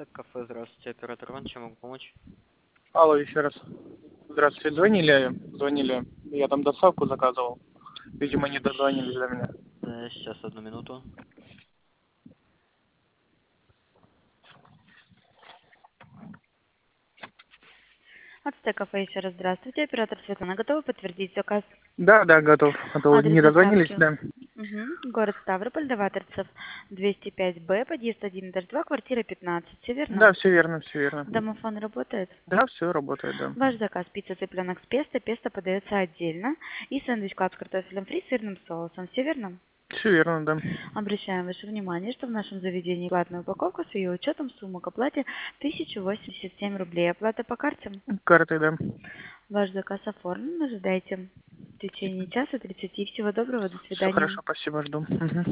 Так, кафе, здравствуйте, оператор Иван, чем могу помочь? Алло, еще раз. Здравствуйте, звонили. Я там доставку заказывал. Видимо, не дозвонились до меня. Да, сейчас, одну минуту. Ацтек кафе, еще раз здравствуйте. Оператор Светлана готова подтвердить заказ? Да, готов. А то Адрес не дозвонились, доставки. да. Город Ставрополь, Даваторцев, 205Б, подъезд 1-2, квартира 15. Все верно? Да, все верно, все верно. Домофон работает? Да, все работает, да. Ваш заказ: пицца цыпленок с песто. Песто подается отдельно. И сэндвич клаб с картофелем фри с сырным соусом. Все верно? Все верно, да. Обращаем ваше внимание, что в нашем заведении платная упаковка с ее учетом сумма к оплате 1087 рублей. Оплата по карте. Картой, да. Ваш заказ оформлен. Ожидайте в течение часа 30. Всего доброго. До Все свидания. хорошо, спасибо, жду. Мгм.